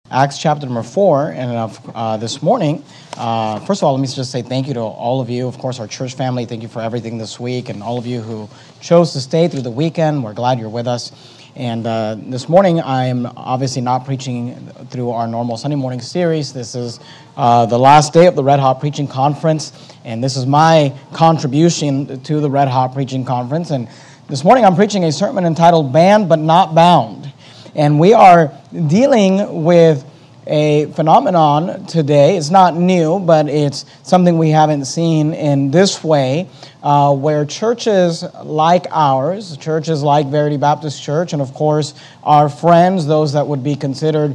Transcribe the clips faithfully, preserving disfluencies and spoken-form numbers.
Acts chapter number four, and uh, uh, this morning, uh, first of all, let me just say thank you to all of you, of course, our church family. Thank you for everything this week, and all of you who chose to stay through the weekend. We're glad you're with us. And uh, this morning, I'm obviously not preaching through our normal Sunday morning series. This is uh, the last day of the Red Hot Preaching Conference, and this is my contribution to the Red Hot Preaching Conference. And this morning, I'm preaching a sermon entitled Banned But Not Bound. And we are dealing with a phenomenon today. It's not new, but it's something we haven't seen in this way, uh, where churches like ours, churches like Verity Baptist Church, and of course our friends, those that would be considered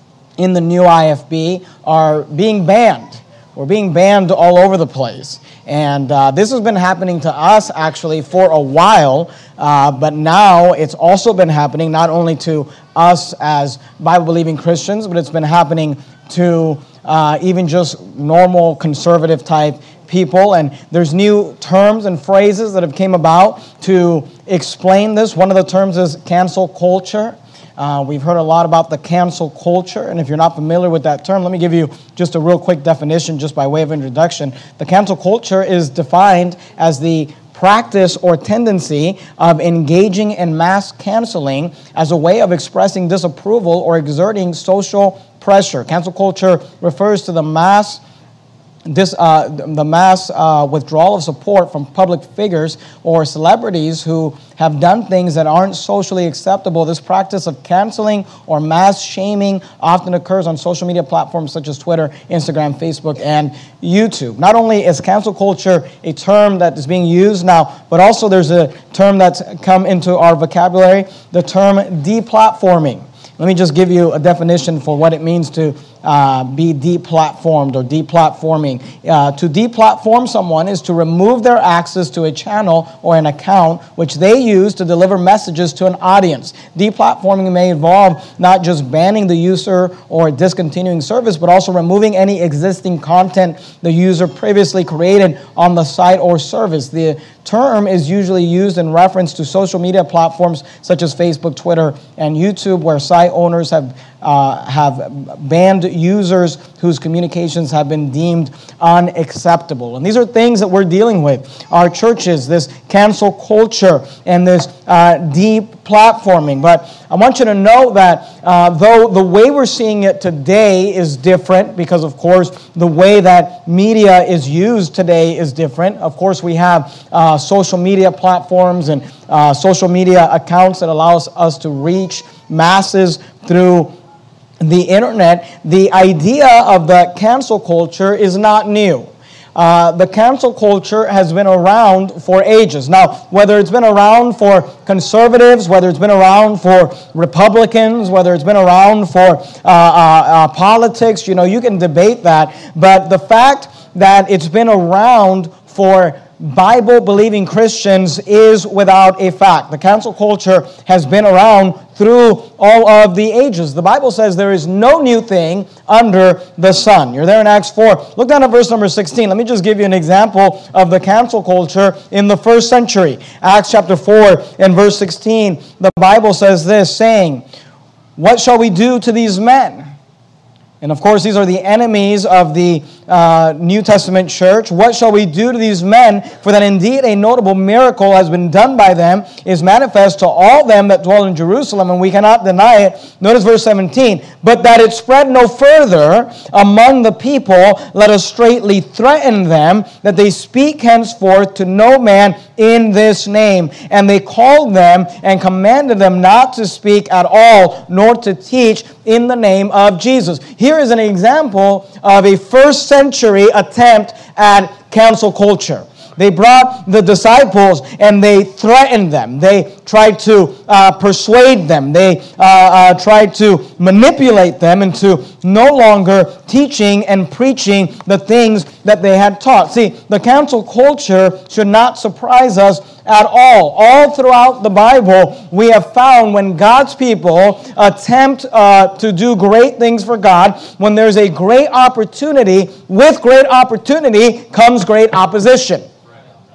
in the new I F B, are being banned. We're being banned all over the place. And uh, this has been happening to us actually for a while, uh, but now it's also been happening not only to us as Bible-believing Christians, but it's been happening to uh, even just normal conservative type people. And there's new terms and phrases that have came about to explain this. One of the terms is cancel culture. Uh, we've heard a lot about the cancel culture, and if you're not familiar with that term, let me give you just a real quick definition just by way of introduction. The cancel culture is defined as the practice or tendency of engaging in mass canceling as a way of expressing disapproval or exerting social pressure. Cancel culture refers to the mass This, uh, the mass uh, withdrawal of support from public figures or celebrities who have done things that aren't socially acceptable. This practice of canceling or mass shaming often occurs on social media platforms such as Twitter, Instagram, Facebook, and YouTube. Not only is cancel culture a term that is being used now, but also there's a term that's come into our vocabulary, the term deplatforming. Let me just give you a definition for what it means to uh, be deplatformed or deplatforming. Uh, to deplatform someone is to remove their access to a channel or an account which they use to deliver messages to an audience. Deplatforming may involve not just banning the user or discontinuing service, but also removing any existing content the user previously created on the site or service. The term is usually used in reference to social media platforms such as Facebook, Twitter, and YouTube, where site owners have uh, have banned users whose communications have been deemed unacceptable. And these are things that we're dealing with. Our churches, this cancel culture, and this uh, deplatforming. But I want you to know that uh, though the way we're seeing it today is different, because of course the way that media is used today is different. Of course we have uh, social media platforms and uh, social media accounts that allows us to reach masses through the internet. The idea of the cancel culture is not new. Uh, the cancel culture has been around for ages. Now, whether it's been around for conservatives, whether it's been around for Republicans, whether it's been around for uh, uh, uh, politics, you know, you can debate that. But the fact that it's been around for Bible-believing Christians is without a fact. The cancel culture has been around through all of the ages. The Bible says there is no new thing under the sun. You're there in Acts four. Look down at verse number sixteen. Let me just give you an example of the cancel culture in the first century. Acts chapter four and verse sixteen, the Bible says this, saying, "What shall we do to these men?" And of course, these are the enemies of the uh, New Testament church. "What shall we do to these men? For that indeed a notable miracle has been done by them, is manifest to all them that dwell in Jerusalem, and we cannot deny it." Notice verse seventeen. "But that it spread no further among the people, let us straitly threaten them, that they speak henceforth to no man in this name. And they called them and commanded them not to speak at all, nor to teach in the name of Jesus." Here is an example of a first century attempt at cancel culture. They brought the disciples and they threatened them. They tried to uh, persuade them. They uh, uh, tried to manipulate them into no longer teaching and preaching the things that they had taught. See, the cancel culture should not surprise us at all. All throughout the Bible, we have found when God's people attempt uh, to do great things for God, when there's a great opportunity, with great opportunity comes great opposition.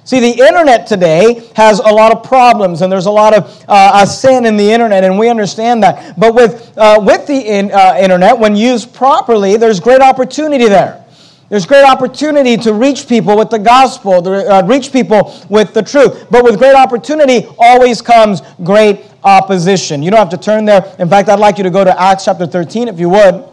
See, the internet today has a lot of problems, and there's a lot of uh, uh, sin in the internet, and we understand that. But with uh, with the in, uh, internet, when used properly, there's great opportunity there. There's great opportunity to reach people with the gospel, to uh, reach people with the truth. But with great opportunity always comes great opposition. You don't have to turn there. In fact, I'd like you to go to Acts chapter thirteen, if you would.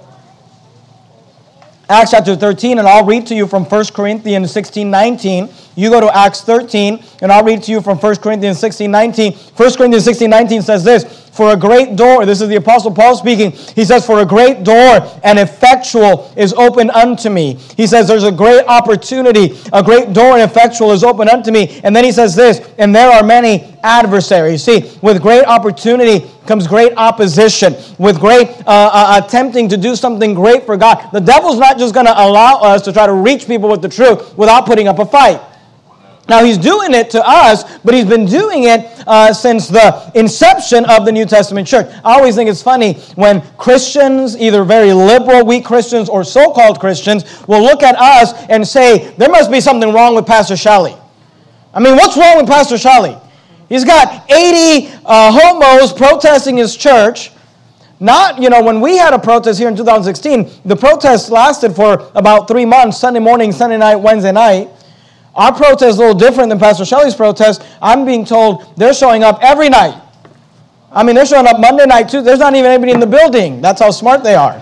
Acts chapter thirteen, and I'll read to you from First Corinthians sixteen nineteen. You go to Acts thirteen, and I'll read to you from First Corinthians sixteen nineteen. First Corinthians sixteen nineteen says this, for a great door, this is the Apostle Paul speaking, he says, for a great door and effectual is opened unto me. He says, there's a great opportunity, a great door and effectual is opened unto me. And then he says this, and there are many adversaries. See, with great opportunity comes great opposition. With great uh, uh, attempting to do something great for God. The devil's not just going to allow us to try to reach people with the truth without putting up a fight. Now, he's doing it to us, but he's been doing it uh, since the inception of the New Testament church. I always think it's funny when Christians, either very liberal, weak Christians, or so-called Christians, will look at us and say, there must be something wrong with Pastor Shelley. I mean, what's wrong with Pastor Shelley? He's got eighty uh, homos protesting his church. Not, you know, when we had a protest here in two thousand sixteen, the protest lasted for about three months, Sunday morning, Sunday night, Wednesday night. Our protest is a little different than Pastor Shelley's protest. I'm being told they're showing up every night. I mean, they're showing up Monday night, too. There's not even anybody in the building. That's how smart they are.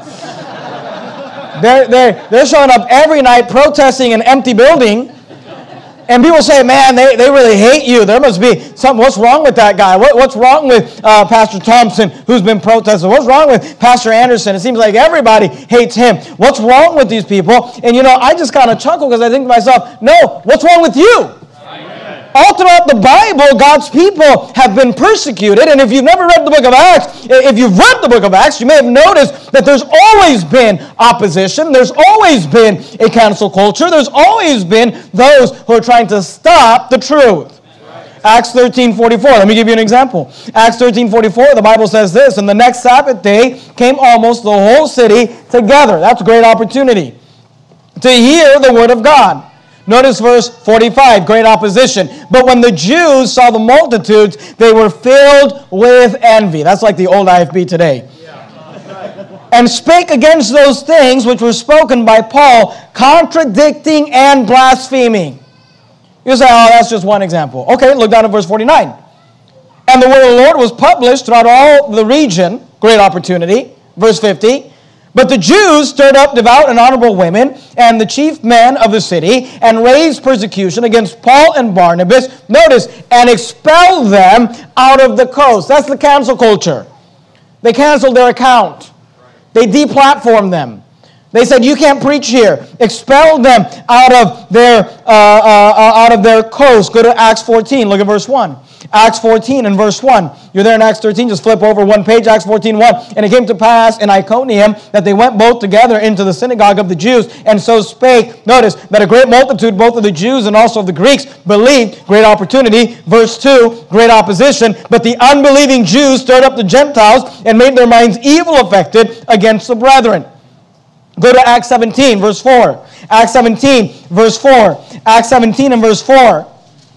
they're, they're, they're showing up every night protesting an empty building. And people say, man, they, they really hate you. There must be something. What's wrong with that guy? What, what's wrong with uh, Pastor Thompson, who's been protesting? What's wrong with Pastor Anderson? It seems like everybody hates him. What's wrong with these people? And, you know, I just kind of chuckle because I think to myself, no, what's wrong with you? All throughout the Bible, God's people have been persecuted. And if you've never read the book of Acts, if you've read the book of Acts, you may have noticed that there's always been opposition. There's always been a cancel culture. There's always been those who are trying to stop the truth. Acts thirteen forty-four. Let me give you an example. Acts thirteen forty-four, the Bible says this, and the next Sabbath day came almost the whole city together. That's a great opportunity to hear the word of God. Notice verse forty-five, great opposition. But when the Jews saw the multitudes, they were filled with envy. That's like the old I F B today. Yeah. And spake against those things which were spoken by Paul, contradicting and blaspheming. You say, oh, that's just one example. Okay, look down at verse forty-nine. And the word of the Lord was published throughout all the region. Great opportunity. Verse fifty. But the Jews stirred up devout and honorable women and the chief men of the city and raised persecution against Paul and Barnabas, notice, and expelled them out of the coast. That's the cancel culture. They canceled their account. They deplatformed them. They said, you can't preach here. Expelled them out of their uh, uh, out of their coast. Go to Acts fourteen. Look at verse one. Acts fourteen and verse one. You're there in Acts thirteen, just flip over one page, Acts fourteen, one. And it came to pass in Iconium that they went both together into the synagogue of the Jews, and so spake, notice, that a great multitude, both of the Jews and also of the Greeks, believed. Great opportunity. Verse two, great opposition. But the unbelieving Jews stirred up the Gentiles and made their minds evil affected against the brethren. Go to Acts seventeen, verse four. Acts seventeen, verse four. Acts seventeen and verse four.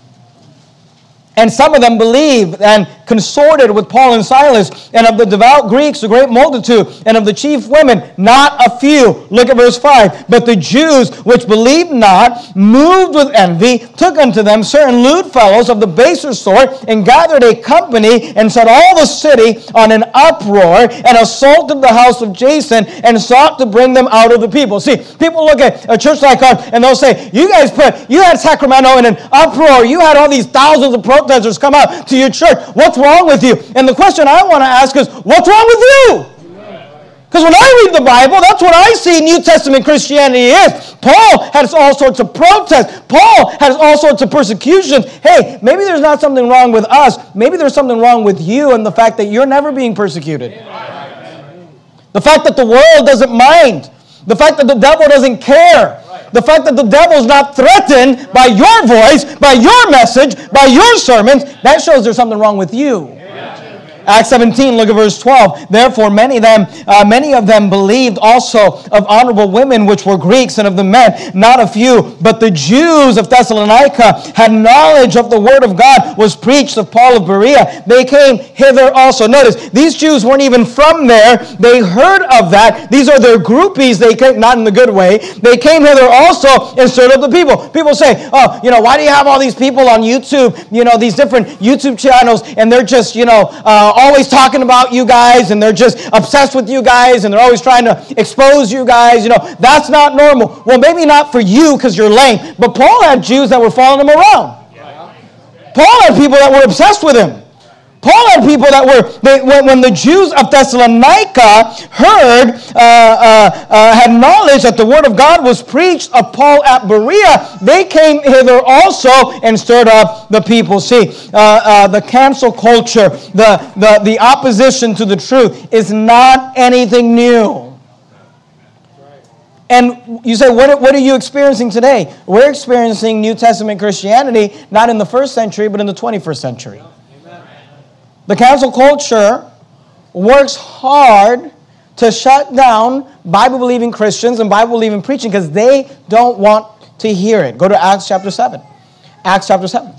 And some of them believed and consorted with Paul and Silas, and of the devout Greeks a great multitude, and of the chief women not a few. Look at verse five. But the Jews which believed not, moved with envy, took unto them certain lewd fellows of the baser sort, and gathered a company, and set all the city on an uproar, and assaulted the house of Jason, and sought to bring them out of the people. See, people look at a church like ours, and they'll say, you guys put, you had Sacramento in an uproar, you had all these thousands of protesters come out to your church. What's wrong with you? And the question I want to ask is, what's wrong with you? Because when I read the Bible, that's what I see New Testament Christianity is. Paul has all sorts of protests. Paul has all sorts of persecutions. Hey, maybe there's not something wrong with us. Maybe there's something wrong with you and the fact that you're never being persecuted. The fact that the world doesn't mind. The fact that the devil doesn't care. The fact that the devil's not threatened by your voice, by your message, by your sermons, that shows there's something wrong with you. Amen. Acts seventeen, look at verse twelve. Therefore, many of them, uh, many of them believed also of honorable women, which were Greeks, and of the men, not a few. But the Jews of Thessalonica had knowledge of the word of God was preached of Paul of Berea. They came hither also. Notice, these Jews weren't even from there. They heard of that. These are their groupies. They came, not in the good way. They came hither also and stirred up the people. People say, oh, you know, why do you have all these people on YouTube, you know, these different YouTube channels, and they're just, you know, uh, always talking about you guys, and they're just obsessed with you guys, and they're always trying to expose you guys. You know, that's not normal. Well, maybe not for you because you're lame, but Paul had Jews that were following him around. Paul had people that were obsessed with him. Paul had people that were, they, when, when the Jews of Thessalonica heard, uh, uh, uh, had knowledge that the word of God was preached of Paul at Berea, they came hither also and stirred up the people. See, uh, uh, the cancel culture, the, the, the opposition to the truth is not anything new. And you say, what, what are you experiencing today? We're experiencing New Testament Christianity, not in the first century, but in the twenty-first century. The cancel culture works hard to shut down Bible-believing Christians and Bible-believing preaching because they don't want to hear it. Go to Acts chapter seven. Acts chapter seven.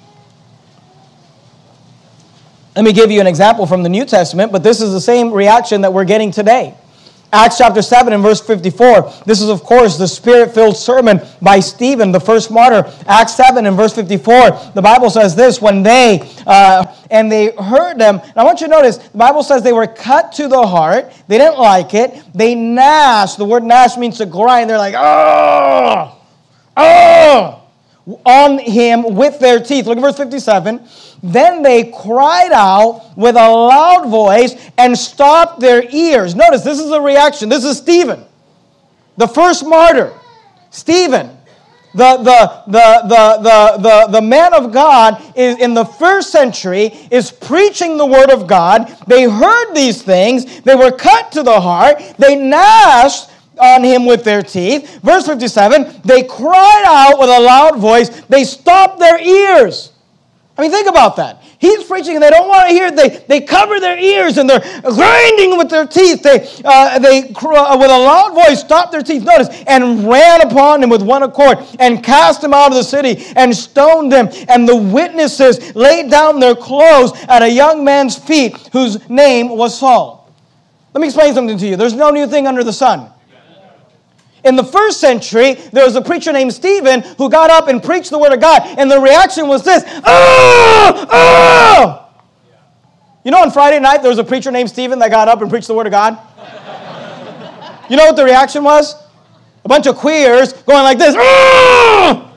Let me give you an example from the New Testament, but this is the same reaction that we're getting today. Acts chapter seven and verse fifty-four. This is, of course, the Spirit-filled sermon by Stephen, the first martyr. Acts seven and verse fifty-four. The Bible says this, when they, uh, and they heard them. And I want you to notice, the Bible says they were cut to the heart. They didn't like it. They gnashed. The word gnash means to grind. They're like, oh, oh, on him with their teeth. Look at verse fifty-seven. Then they cried out with a loud voice and stopped their ears. Notice, this is a reaction. This is Stephen, the first martyr. Stephen, the, the, the, the, the, the, the man of God is in the first century, is preaching the word of God. They heard these things. They were cut to the heart. They gnashed on him with their teeth. Verse fifty-seven, they cried out with a loud voice. They stopped their ears. I mean, think about that. He's preaching and they don't want to hear it. They, they cover their ears and they're grinding with their teeth. They, uh, they uh, with a loud voice, stopped their teeth, notice, and ran upon him with one accord and cast him out of the city and stoned him. And the witnesses laid down their clothes at a young man's feet whose name was Saul. Let me explain something to you. There's no new thing under the sun. In the first century, there was a preacher named Stephen who got up and preached the word of God. And the reaction was this, oh, oh. You know, on Friday night, there was a preacher named Stephen that got up and preached the word of God. You know what the reaction was? A bunch of queers going like this, oh.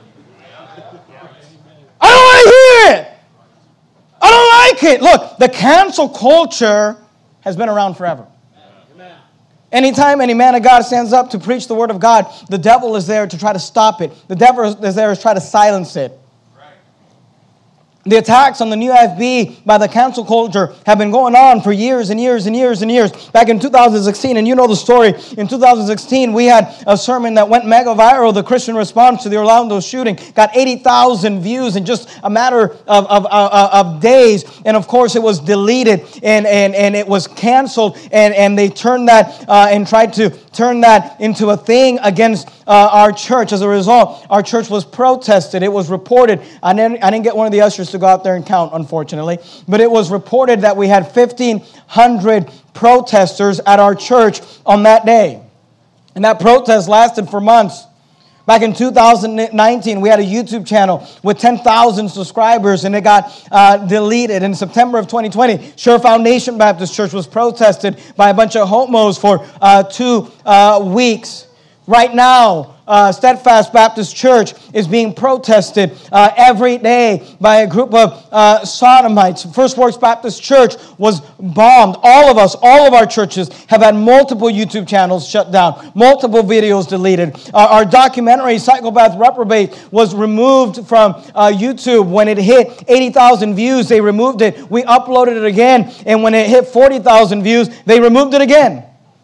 I don't want to hear it. I don't like it. Look, the cancel culture has been around forever. Anytime any man of God stands up to preach the word of God, the devil is there to try to stop it. The devil is there to try to silence it. The attacks on the new F B by the cancel culture have been going on for years and years and years and years. Back in two thousand sixteen, and you know the story, in two thousand sixteen, we had a sermon that went mega viral, the Christian response to the Orlando shooting. Got eighty thousand views in just a matter of, of, of, of days. And of course, it was deleted and, and, and it was canceled. And, and they turned that uh, and tried to turn that into a thing against uh, our church. As a result, our church was protested. It was reported. I didn't, I didn't get one of the ushers to go out there and count, unfortunately. But it was reported that we had fifteen hundred protesters at our church on that day. And that protest lasted for months. Back in two thousand nineteen, we had a YouTube channel with ten thousand subscribers, and it got uh, deleted. In September of twenty twenty, Sure Foundation Baptist Church was protested by a bunch of homos for uh, two uh, weeks. Right now, uh, Steadfast Baptist Church is being protested uh, every day by a group of uh, sodomites. First Works Baptist Church was bombed. All of us, all of our churches have had multiple YouTube channels shut down, multiple videos deleted. Uh, our documentary, Psychopath Reprobate, was removed from uh, YouTube. When it hit eighty thousand views, they removed it. We uploaded it again, and when it hit forty thousand views, they removed it again.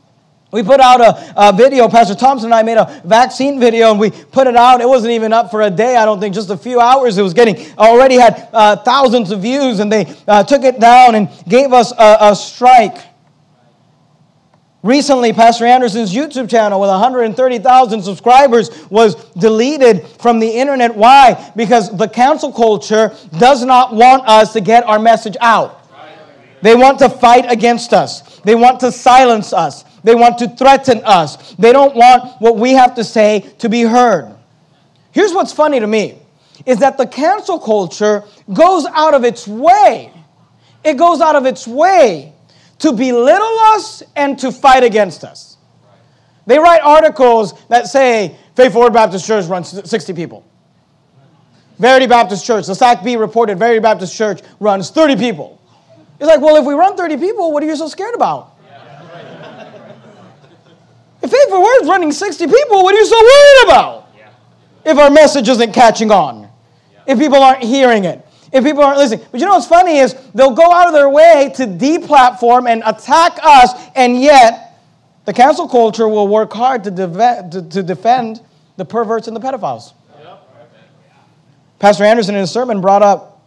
We put out a, a video. Pastor Thompson and I made a vaccine video, and we put it out. It wasn't even up for a day, I don't think, just a few hours. It was getting, already had uh, thousands of views, and they uh, took it down and gave us a, a strike. Recently, Pastor Anderson's YouTube channel with one hundred thirty thousand subscribers was deleted from the internet. Why? Because the cancel culture does not want us to get our message out. They want to fight against us. They want to silence us. They want to threaten us. They don't want what we have to say to be heard. Here's what's funny to me, is that the cancel culture goes out of its way. It goes out of its way to belittle us and to fight against us. They write articles that say, Faithful Word Baptist Church runs sixty people. Verity Baptist Church, the S A C B reported Verity Baptist Church runs thirty people. It's like, well, if we run thirty people, what are you so scared about? If Faithful Word's running sixty people, what are you so worried about? If our message isn't catching on. If people aren't hearing it. If people aren't listening. But you know what's funny is they'll go out of their way to deplatform and attack us, and yet the cancel culture will work hard to, deve- to, to defend the perverts and the pedophiles. Yep. Pastor Anderson in his sermon brought up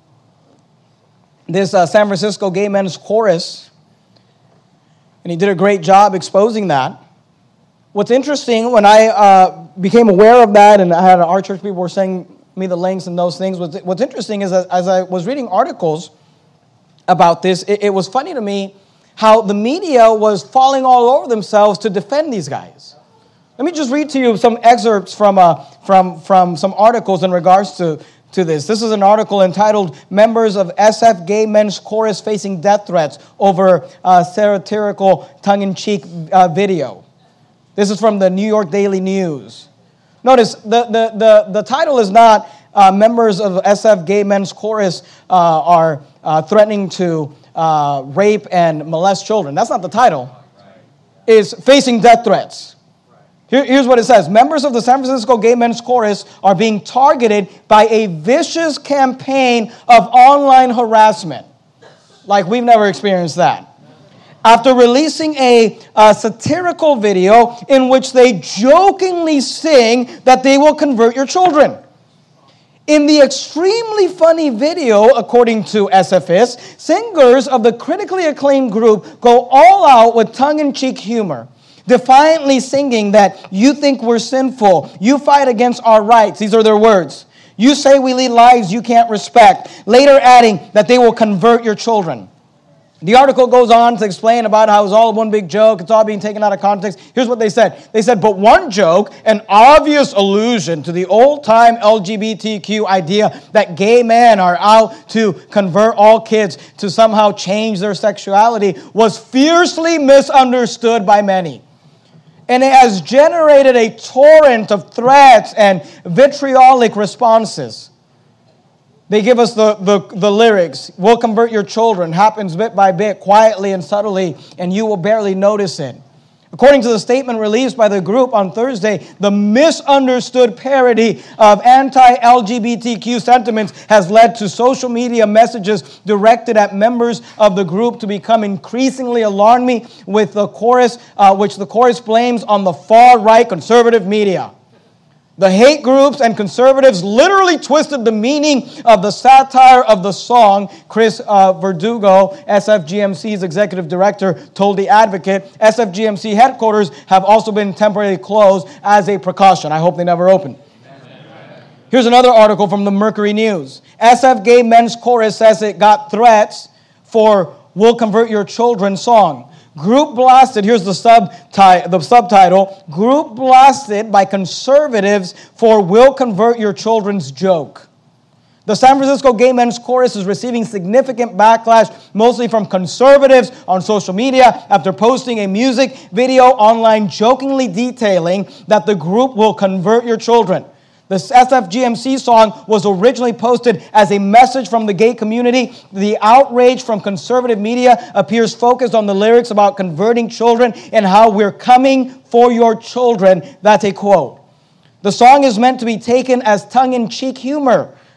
this uh, San Francisco gay men's chorus, and he did a great job exposing that. What's interesting, when I uh, became aware of that, and I had our church people were saying me the links and those things, what's, what's interesting is that as I was reading articles about this, it, it was funny to me how the media was falling all over themselves to defend these guys. Let me just read to you some excerpts from uh, from from some articles in regards to, to this. This is an article entitled, Members of S F Gay Men's Chorus Facing Death Threats Over uh, Satirical Tongue-in-Cheek uh, Video. This is from the New York Daily News. Notice, the, the, the, the title is not uh, members of S F Gay Men's Chorus uh, are uh, threatening to uh, rape and molest children. That's not the title. It's facing death threats. Here, here's what it says. Members of the San Francisco Gay Men's Chorus are being targeted by a vicious campaign of online harassment. Like we've never experienced that. After releasing a, a satirical video in which they jokingly sing that they will convert your children. In the extremely funny video, according to S F S, singers of the critically acclaimed group go all out with tongue-in-cheek humor, defiantly singing that you think we're sinful, you fight against our rights. These are their words. You say we lead lives you can't respect. Later adding that they will convert your children. The article goes on to explain about how it's all one big joke. It's all being taken out of context. Here's what they said. They said, but one joke, an obvious allusion to the old-time L G B T Q idea that gay men are out to convert all kids to somehow change their sexuality, was fiercely misunderstood by many. And it has generated a torrent of threats and vitriolic responses. They give us the, the, the lyrics. We'll convert your children. Happens bit by bit, quietly and subtly, and you will barely notice it. According to the statement released by the group on Thursday, the misunderstood parody of anti-L G B T Q sentiments has led to social media messages directed at members of the group to become increasingly alarming with the chorus, uh, which the chorus blames on the far-right conservative media. The hate groups and conservatives literally twisted the meaning of the satire of the song. Chris uh, Verdugo, S F G M C's executive director, told The Advocate, S F G M C headquarters have also been temporarily closed as a precaution. I hope they never open. Amen. Here's another article from the Mercury News. S F Gay Men's Chorus says it got threats for We'll Convert Your Children song. Group blasted, here's the, subti- the subtitle, Group blasted by conservatives for Will Convert Your Children's joke. The San Francisco Gay Men's Chorus is receiving significant backlash, mostly from conservatives on social media, after posting a music video online jokingly detailing that the group will convert your children. The S F G M C song was originally posted as a message from the gay community. The outrage from conservative media appears focused on the lyrics about converting children and how we're coming for your children. That's a quote. The song is meant to be taken as tongue-in-cheek humor,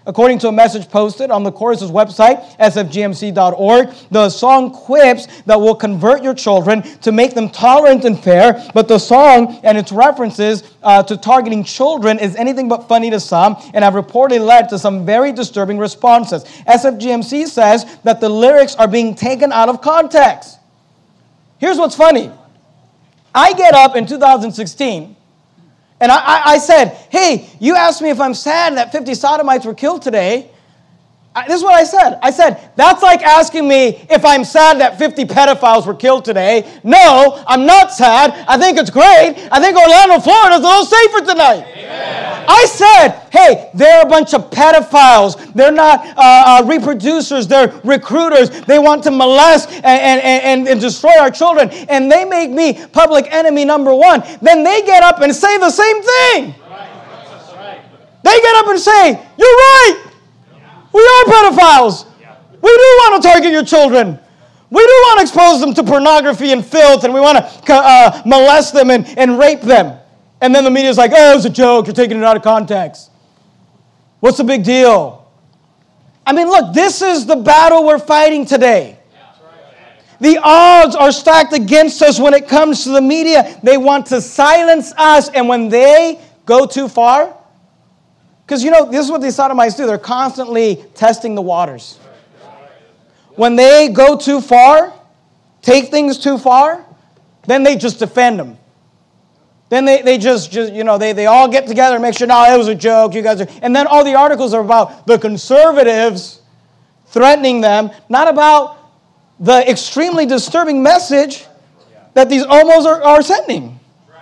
According to a message posted on the chorus's website, s f g m c dot org, the song quips that will convert your children to make them tolerant and fair, but the song and its references uh, to targeting children is anything but funny to some and have reportedly led to some very disturbing responses. S F G M C says that the lyrics are being taken out of context. Here's what's funny. I get up in two thousand sixteen and I, I, I said, hey, you asked me if I'm sad that fifty sodomites were killed today. I, this is what I said. I said, that's like asking me if I'm sad that fifty pedophiles were killed today. No, I'm not sad. I think it's great. I think Orlando, Florida is a little safer tonight. Amen. I said, hey, they're a bunch of pedophiles. They're not uh, uh, reproducers. They're recruiters. They want to molest and, and, and, and destroy our children. And they make me public enemy number one. Then they get up and say the same thing. Right. They get up and say, you're right. We are pedophiles. We do want to target your children. We do want to expose them to pornography and filth, and we want to uh, molest them and, and rape them. And then the media's like, oh, it was a joke. You're taking it out of context. What's the big deal? I mean, look, this is the battle we're fighting today. The odds are stacked against us when it comes to the media. They want to silence us, and when they go too far, because, you know, this is what these sodomites do. They're constantly testing the waters. When they go too far, take things too far, then they just defend them. Then they, they just, just, you know, they, they all get together and make sure, no, it was a joke, you guys are... And then all the articles are about the conservatives threatening them, not about the extremely disturbing message that these homos are, are sending.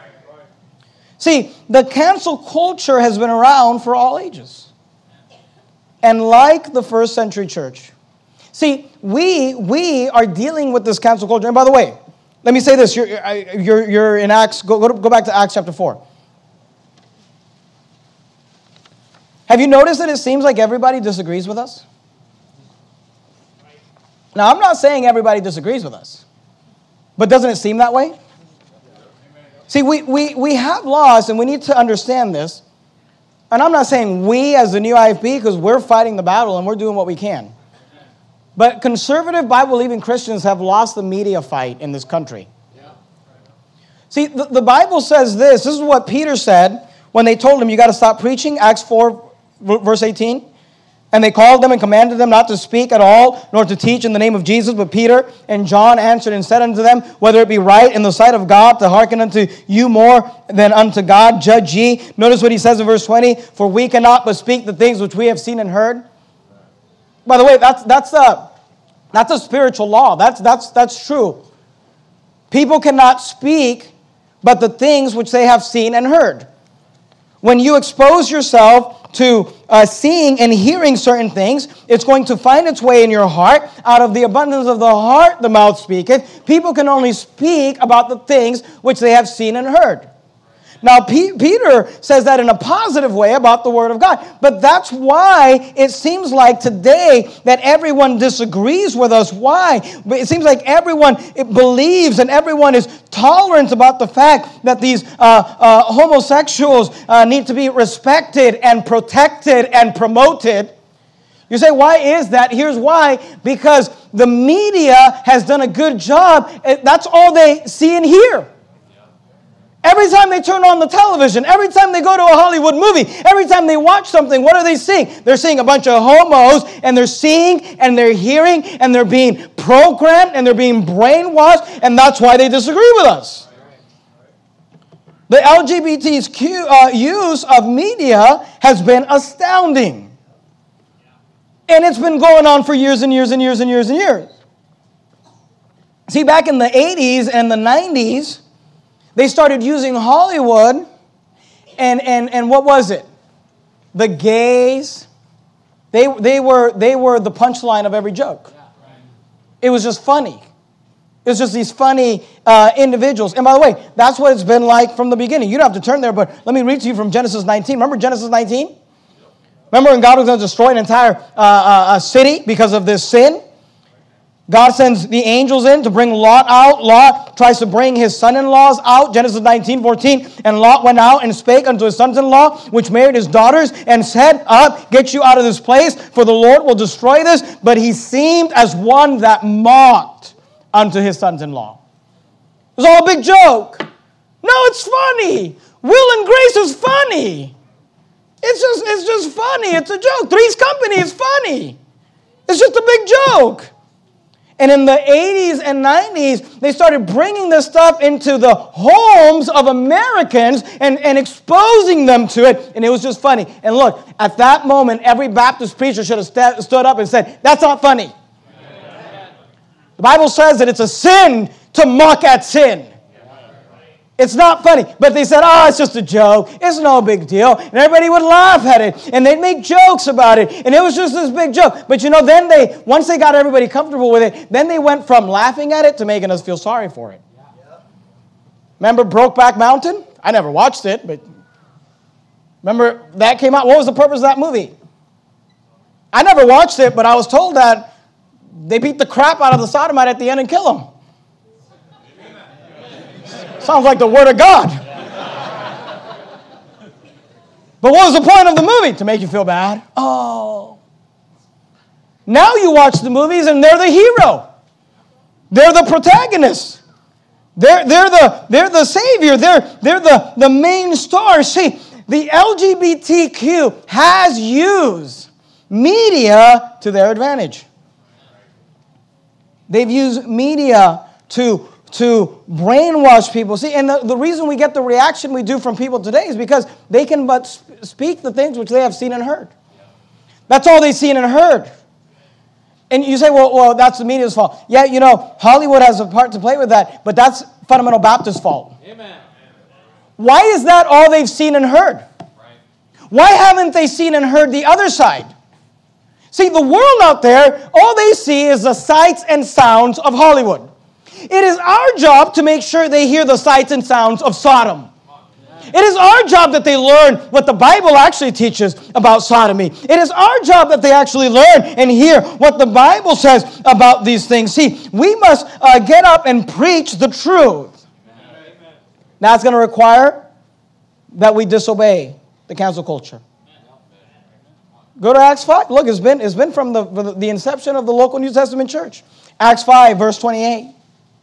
See, the cancel culture has been around for all ages. And like the first century church. See, we we are dealing with this cancel culture. And by the way, let me say this. You're, you're, you're in Acts. Go, go, to, go back to Acts chapter four. Have you noticed that it seems like everybody disagrees with us? Now, I'm not saying everybody disagrees with us. But doesn't it seem that way? See, we, we, we have laws, and we need to understand this. And I'm not saying we as the new I F B, because we're fighting the battle and we're doing what we can. But conservative, Bible-believing Christians have lost the media fight in this country. See, the, the Bible says this. This is what Peter said when they told him, you got to stop preaching. Acts four, verse eighteen. And they called them and commanded them not to speak at all, nor to teach in the name of Jesus. But Peter and John answered and said unto them, whether it be right in the sight of God to hearken unto you more than unto God, judge ye. Notice what he says in verse twenty, for we cannot but speak the things which we have seen and heard. By the way, that's that's a, that's a spiritual law. That's, that's, that's true. People cannot speak but the things which they have seen and heard. When you expose yourself to uh, seeing and hearing certain things, it's going to find its way in your heart. Out of the abundance of the heart, the mouth speaketh. People can only speak about the things which they have seen and heard. Now, P- Peter says that in a positive way about the Word of God. But that's why it seems like today that everyone disagrees with us. Why? It seems like everyone believes and everyone is tolerant about the fact that these uh, uh, homosexuals uh, need to be respected and protected and promoted. You say, why is that? Here's why. Because the media has done a good job. That's all they see and hear. Every time they turn on the television, every time they go to a Hollywood movie, every time they watch something, what are they seeing? They're seeing a bunch of homos, and they're seeing, and they're hearing, and they're being programmed, and they're being brainwashed, and that's why they disagree with us. The L G B T's uh, use of media has been astounding. And it's been going on for years and years and years and years and years. See, back in the eighties and the nineties, they started using Hollywood, and, and, and what was it? The gays. They, they, were, they were the punchline of every joke. It was just funny. It was just these funny uh, individuals. And by the way, that's what it's been like from the beginning. You don't have to turn there, but let me read to you from Genesis nineteen. Remember Genesis nineteen? Remember when God was going to destroy an entire uh, uh, city because of this sin? God sends the angels in to bring Lot out. Lot tries to bring his son-in-laws out. Genesis nineteen fourteen. And Lot went out and spake unto his sons-in-law, which married his daughters, and said, Up, get you out of this place, for the Lord will destroy this. But he seemed as one that mocked unto his sons-in-law. It was all a big joke. No, it's funny. Will and Grace is funny. It's just, it's just funny. It's a joke. Three's Company is funny. It's just a big joke. And in the eighties and nineties, they started bringing this stuff into the homes of Americans and, and exposing them to it, and it was just funny. And look, at that moment, every Baptist preacher should have st- stood up and said, that's not funny. Amen. The Bible says that it's a sin to mock at sin. It's not funny. But they said, oh, it's just a joke. It's no big deal. And everybody would laugh at it. And they'd make jokes about it. And it was just this big joke. But you know, then they, once they got everybody comfortable with it, then they went from laughing at it to making us feel sorry for it. Yeah. Remember Brokeback Mountain? I never watched it, but remember that came out. What was the purpose of that movie? I never watched it, but I was told that they beat the crap out of the sodomite at the end and kill him. Sounds like the Word of God. But what was the point of the movie? To make you feel bad. Oh. Now you watch the movies and they're the hero. They're the protagonist. They're, they're, the, they're the savior. They're, they're the, the main star. See, the L G B T Q has used media to their advantage. They've used media to to brainwash people. See, and the, the reason we get the reaction we do from people today is because they can but sp- speak the things which they have seen and heard. That's all they've seen and heard. And you say, well, well, that's the media's fault. Yeah, you know, Hollywood has a part to play with that, but that's fundamental Baptist fault. Amen. Why is that all they've seen and heard? Why haven't they seen and heard the other side? See, the world out there, all they see is the sights and sounds of Hollywood. It is our job to make sure they hear the sights and sounds of Sodom. It is our job that they learn what the Bible actually teaches about sodomy. It is our job that they actually learn and hear what the Bible says about these things. See, we must uh, get up and preach the truth. Amen. Now it's going to require that we disobey the cancel culture. Go to Acts five. Look, it's been, it's been from the, the inception of the local New Testament church. Acts five, verse twenty-eight.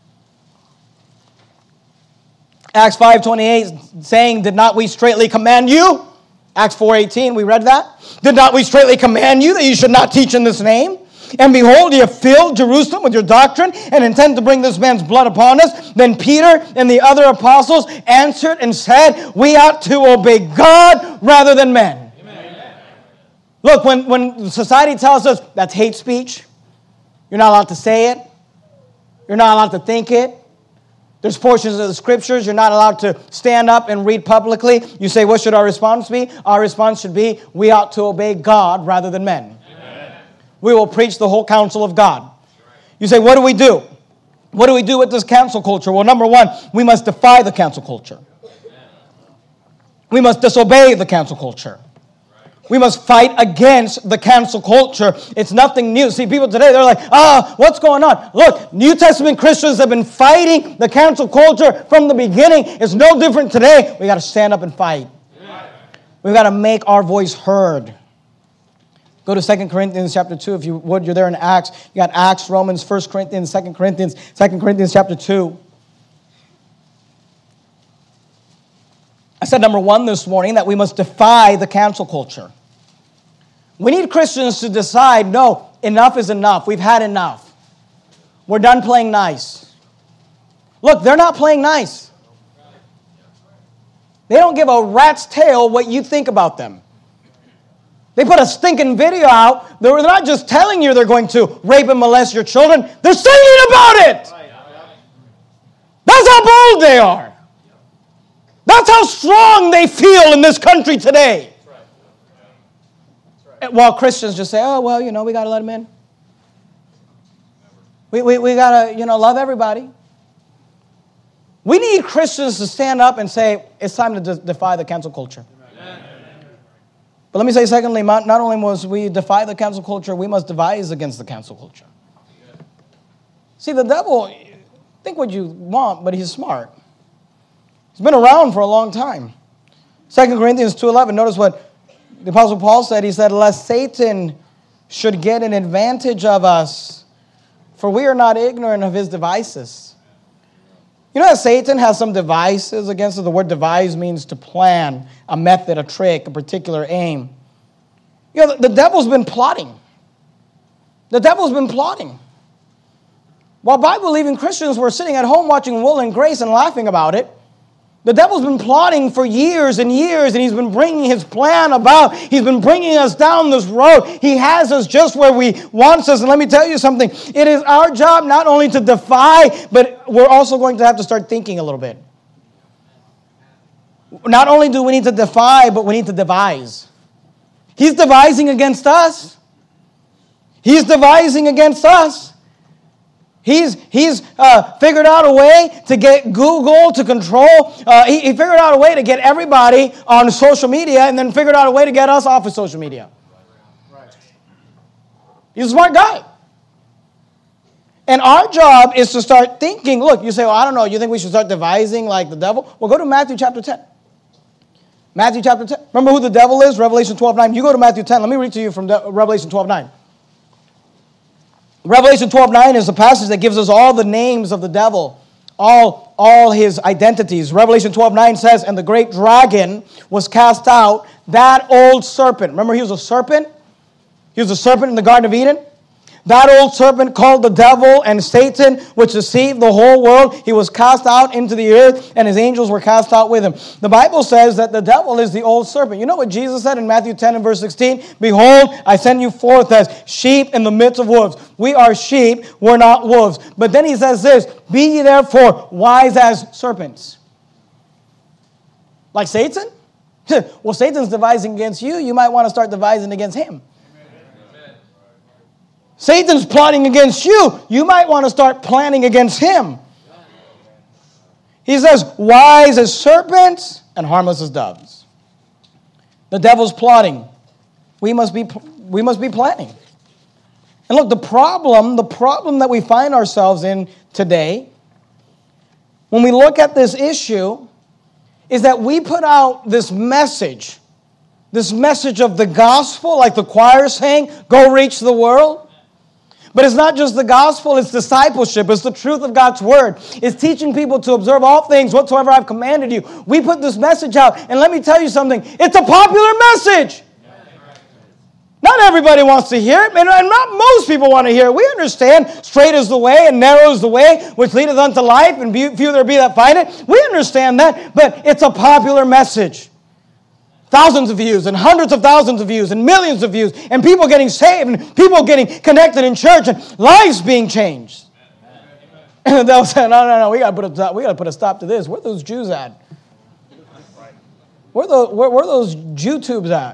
Acts five twenty-eight saying, did not we straitly command you? Acts four eighteen, we read that. Did not we straitly command you that you should not teach in this name? And behold, ye have filled Jerusalem with your doctrine and intend to bring this man's blood upon us. Then Peter and the other apostles answered and said, we ought to obey God rather than men. Amen. Look, when, when society tells us that's hate speech, you're not allowed to say it. You're not allowed to think it. There's portions of the scriptures you're not allowed to stand up and read publicly. You say, what should our response be? Our response should be, we ought to obey God rather than men. Amen. We will preach the whole counsel of God. You say, what do we do? What do we do with this cancel culture? Well, number one, we must defy the cancel culture. We must disobey the cancel culture. We must fight against the cancel culture. It's nothing new. See, people today, they're like, ah, what's going on? Look, New Testament Christians have been fighting the cancel culture from the beginning. It's no different today. We got to stand up and fight. Amen. We've got to make our voice heard. Go to Second Corinthians chapter two, if you would. You're there in Acts. You got Acts, Romans, First Corinthians, Second Corinthians, Second Corinthians chapter two. I said number one this morning that we must defy the cancel culture. We need Christians to decide, no, enough is enough. We've had enough. We're done playing nice. Look, they're not playing nice. They don't give a rat's tail what you think about them. They put a stinking video out. They're not just telling you they're going to rape and molest your children. They're singing about it. That's how bold they are. That's how strong they feel in this country today. While Christians just say, oh, well, you know, we got to let them in. We, we, we got to, you know, love everybody. We need Christians to stand up and say, it's time to de- defy the cancel culture. Amen. But let me say, secondly, not only must we defy the cancel culture, we must devise against the cancel culture. See, the devil, think what you want, but he's smart. He's been around for a long time. Second Corinthians two eleven, notice what the Apostle Paul said. He said, lest Satan should get an advantage of us, for we are not ignorant of his devices. You know that Satan has some devices against us? The word devise means to plan, a method, a trick, a particular aim. You know, the, the devil's been plotting. The devil's been plotting. While Bible-believing Christians were sitting at home watching Will and Grace and laughing about it, the devil's been plotting for years and years, and he's been bringing his plan about. He's been bringing us down this road. He has us just where we want us. And let me tell you something. It is our job not only to defy, but we're also going to have to start thinking a little bit. Not only do we need to defy, but we need to devise. He's devising against us. He's devising against us. He's, he's uh, figured out a way to get Google to control. Uh, he, he figured out a way to get everybody on social media and then figured out a way to get us off of social media. Right. He's a smart guy. And our job is to start thinking. Look, you say, well, I don't know. You think we should start devising like the devil? Well, go to Matthew chapter ten. Matthew chapter ten. Remember who the devil is? Revelation twelve nine. You go to Matthew ten. Let me read to you from Revelation twelve nine. Revelation twelve nine is a passage that gives us all the names of the devil, all, all his identities. Revelation twelve nine says, and the great dragon was cast out, that old serpent. Remember he was a serpent? He was a serpent in the Garden of Eden. That old serpent called the devil and Satan, which deceived the whole world. He was cast out into the earth, and his angels were cast out with him. The Bible says that the devil is the old serpent. You know what Jesus said in Matthew ten and verse sixteen? Behold, I send you forth as sheep in the midst of wolves. We are sheep, we're not wolves. But then he says this, be ye therefore wise as serpents. Like Satan? Well, Satan's devising against you. You might want to start devising against him. Satan's plotting against you. You might want to start planning against him. He says, wise as serpents and harmless as doves. The devil's plotting. We must be, we must be planning. And look, the problem, the problem that we find ourselves in today, when we look at this issue, is that we put out this message, this message of the gospel, like the choir saying, go reach the world. But it's not just the gospel, it's discipleship. It's the truth of God's word. It's teaching people to observe all things whatsoever I've commanded you. We put this message out, and let me tell you something. It's a popular message. Not everybody wants to hear it, and not most people want to hear it. We understand straight is the way and narrow is the way which leadeth unto life, and few there be that find it. We understand that, but it's a popular message. Thousands of views and hundreds of thousands of views and millions of views and people getting saved and people getting connected in church and lives being changed. And they'll say, no, no, no, we got to put a we got to put a stop to this. Where are those Jews at? Where the where, where are those Jew tubes at?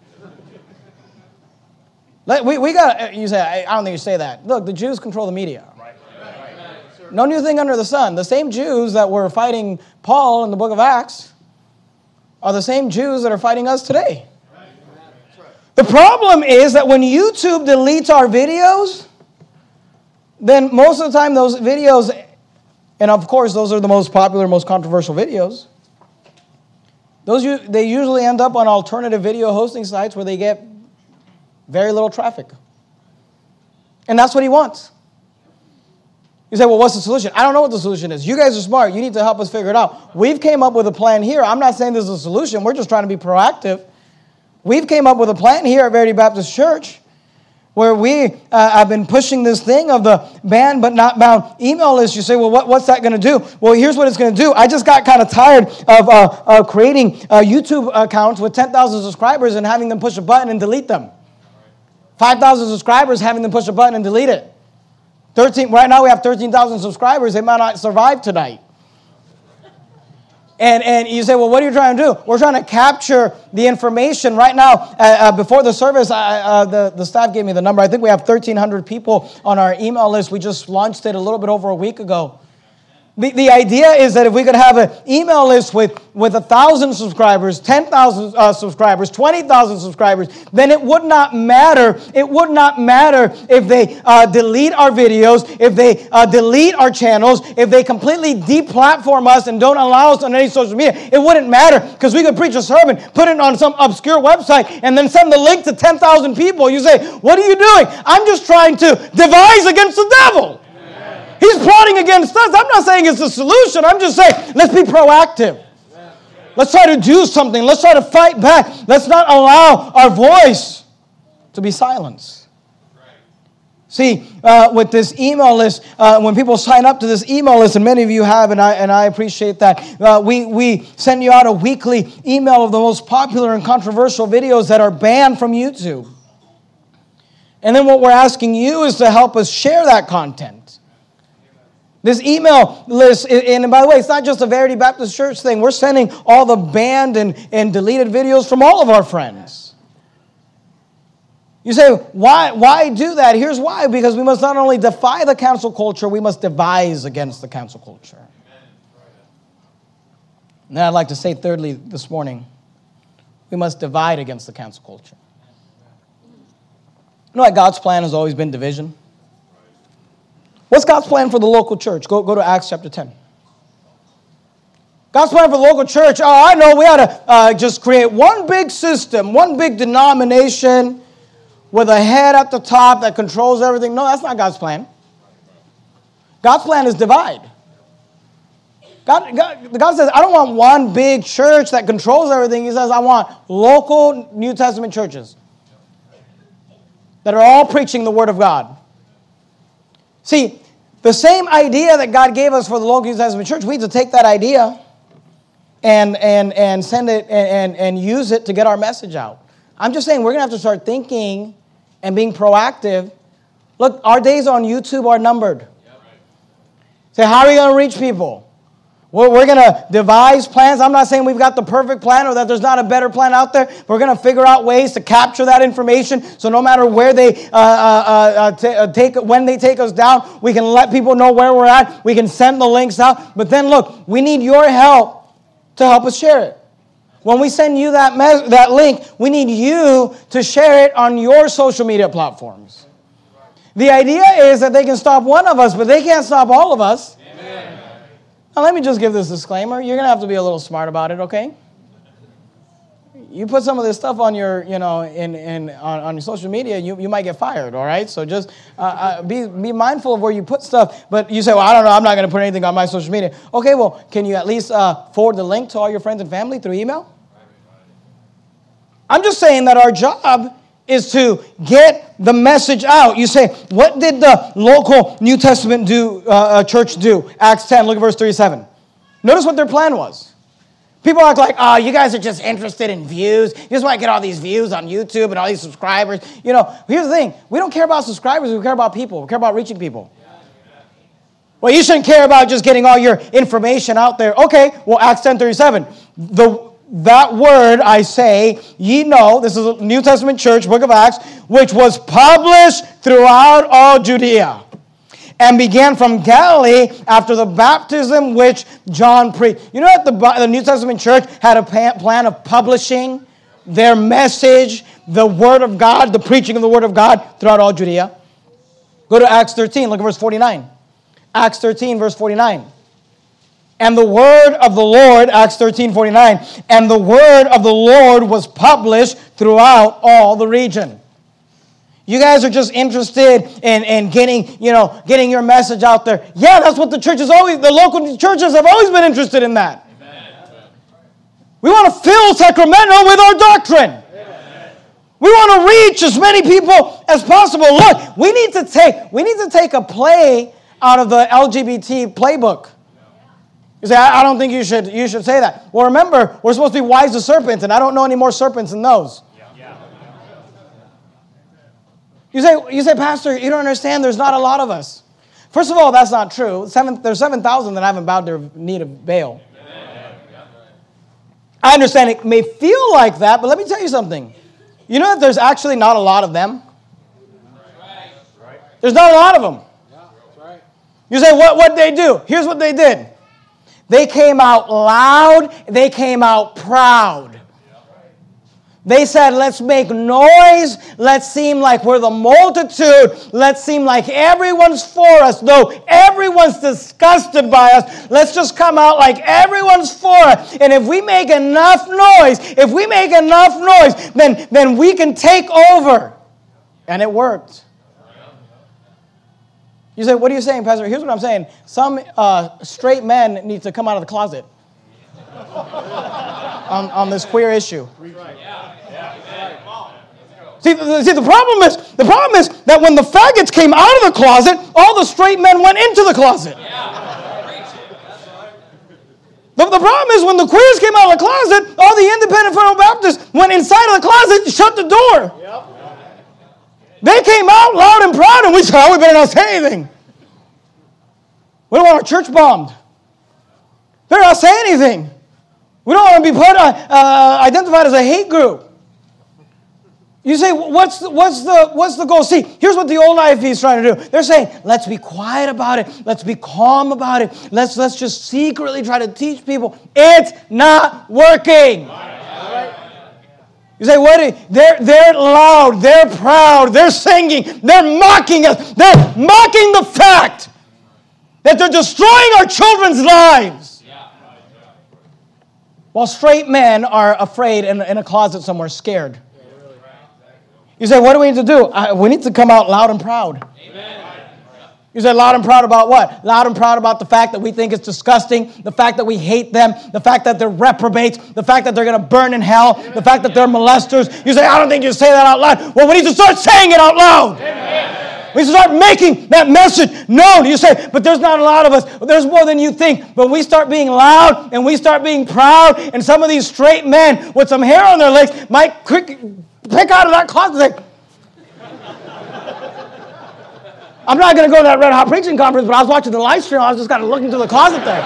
Let, we we got you say I don't think you say that. Look, the Jews control the media. No new thing under the sun. The same Jews that were fighting Paul in the book of Acts are the same Jews that are fighting us today. The problem is that when YouTube deletes our videos, then most of the time those videos, and of course those are the most popular, most controversial videos, those they usually end up on alternative video hosting sites where they get very little traffic. And that's what he wants. You say, well, what's the solution? I don't know what the solution is. You guys are smart. You need to help us figure it out. We've came up with a plan here. I'm not saying this is a solution. We're just trying to be proactive. We've came up with a plan here at Verity Baptist Church where we uh, have been pushing this thing of the banned but not bound email list. You say, well, what, what's that going to do? Well, here's what it's going to do. I just got kind of tired of uh, uh, creating uh, YouTube accounts with ten thousand subscribers and having them push a button and delete them. five thousand subscribers, having them push a button and delete it. thirteen Right now we have thirteen thousand subscribers. They might not survive tonight. And and you say, well, what are you trying to do? We're trying to capture the information. Right now, uh, uh, before the service, I, uh, the, the staff gave me the number. I think we have thirteen hundred people on our email list. We just launched it a little bit over a week ago. The, the idea is that if we could have an email list with, with one thousand subscribers, ten thousand uh, subscribers, twenty thousand subscribers, then it would not matter. It would not matter if they uh, delete our videos, if they uh, delete our channels, if they completely deplatform us and don't allow us on any social media. It wouldn't matter because we could preach a sermon, put it on some obscure website, and then send the link to ten thousand people. You say, what are you doing? I'm just trying to devise against the devil. He's plotting against us. I'm not saying it's the solution. I'm just saying, let's be proactive. Let's try to do something. Let's try to fight back. Let's not allow our voice to be silenced. See, uh, with this email list, uh, when people sign up to this email list, and many of you have, and I and I appreciate that, uh, we, we send you out a weekly email of the most popular and controversial videos that are banned from YouTube. And then what we're asking you is to help us share that content. This email list, and by the way, it's not just a Verity Baptist Church thing. We're sending all the banned and, and deleted videos from all of our friends. You say, why, why do that? Here's why. Because we must not only defy the cancel culture, we must devise against the cancel culture. And then I'd like to say thirdly this morning, we must divide against the cancel culture. You know what God's plan has always been division? What's God's plan for the local church? Go, go to Acts chapter ten. God's plan for the local church, oh, I know we ought to uh, just create one big system, one big denomination with a head at the top that controls everything. No, that's not God's plan. God's plan is divide. God, God, God says, I don't want one big church that controls everything. He says, I want local New Testament churches that are all preaching the Word of God. See, the same idea that God gave us for the local New Testament church, we need to take that idea and and and send it and, and, and use it to get our message out. I'm just saying we're going to have to start thinking and being proactive. Look, our days on YouTube are numbered. Say, how are we going to reach people? Well, we're going to devise plans. I'm not saying we've got the perfect plan or that there's not a better plan out there. We're going to figure out ways to capture that information so no matter where they uh, uh, uh, t- uh, take, when they take us down, we can let people know where we're at. We can send the links out. But then look, we need your help to help us share it. When we send you that mes- that link, we need you to share it on your social media platforms. The idea is that they can stop one of us, but they can't stop all of us. Amen. Now, let me just give this disclaimer. You're going to have to be a little smart about it, okay? You put some of this stuff on your, you know, in, in on, on your social media, you, you might get fired, all right? So just uh, uh, be, be mindful of where you put stuff. But you say, well, I don't know, I'm not going to put anything on my social media. Okay, well, can you at least uh, forward the link to all your friends and family through email? I'm just saying that our job is to get the message out. You say, what did the local New Testament do, uh, uh, church do? Acts ten, look at verse thirty-seven. Notice what their plan was. People act like, oh, you guys are just interested in views. You just want to get all these views on YouTube and all these subscribers. You know, here's the thing. We don't care about subscribers. We care about people. We care about reaching people. Well, you shouldn't care about just getting all your information out there. Okay, well, Acts ten thirty-seven. The That word, I say, ye know, this is a New Testament church, book of Acts, which was published throughout all Judea and began from Galilee after the baptism which John preached. You know that the, the New Testament church had a plan of publishing their message, the word of God, the preaching of the word of God throughout all Judea? Go to Acts thirteen, look at verse forty-nine. Acts thirteen, verse forty-nine. And the word of the Lord, Acts thirteen forty-nine, and the word of the Lord was published throughout all the region. You guys are just interested in, in getting, you know, getting your message out there. Yeah, that's what the church is always, the local churches have always been interested in that. Amen. We want to fill Sacramento with our doctrine. Amen. We want to reach as many people as possible. Look, we need to take, we need to take a play out of the L G B T playbook. You say, I don't think you should you should say that. Well, remember, we're supposed to be wise as serpents, and I don't know any more serpents than those. Yeah. You say, you say, Pastor, you don't understand, there's not a lot of us. First of all, that's not true. Seven, there's seven thousand that haven't bowed their knee to Baal. I understand it may feel like that, but let me tell you something. You know that there's actually not a lot of them? There's not a lot of them. You say, what what they do? Here's what they did. They came out loud. They came out proud. They said, let's make noise. Let's seem like we're the multitude. Let's seem like everyone's for us. Though everyone's disgusted by us, let's just come out like everyone's for us. And if we make enough noise, if we make enough noise, then, then we can take over. And it worked. You say, what are you saying, Pastor? Here's what I'm saying. Some uh, straight men need to come out of the closet on, on this queer issue. See, the, see, the problem is, the problem is that when the faggots came out of the closet, all the straight men went into the closet. The, the problem is when the queers came out of the closet, all the independent Federal Baptists went inside of the closet and shut the door. Yep. They came out loud and proud, and we said, oh, we better not say anything. We don't want our church bombed. Better not say anything. We don't want to be put uh, uh, identified as a hate group. You say, what's the, what's the what's the goal? See, here's what the old I F B is trying to do. They're saying, let's be quiet about it. Let's be calm about it. Let's let's just secretly try to teach people. It's not working. You say, what? Are, they're they're loud. They're proud. They're singing. They're mocking us. They're mocking the fact that they're destroying our children's lives. While straight men are afraid in, in a closet somewhere, scared. You say, what do we need to do? I, we need to come out loud and proud. Amen. You say, loud and proud about what? Loud and proud about the fact that we think it's disgusting, the fact that we hate them, the fact that they're reprobates, the fact that they're going to burn in hell, the fact that they're molesters. You say, I don't think you say that out loud. Well, we need to start saying it out loud. Amen. We need to start making that message known. You say, but there's not a lot of us. There's more than you think. But we start being loud and we start being proud, and some of these straight men with some hair on their legs might quick pick out of that closet. I'm not going to go to that Red Hot Preaching Conference, but I was watching the live stream. I was just kind of looking into the closet there.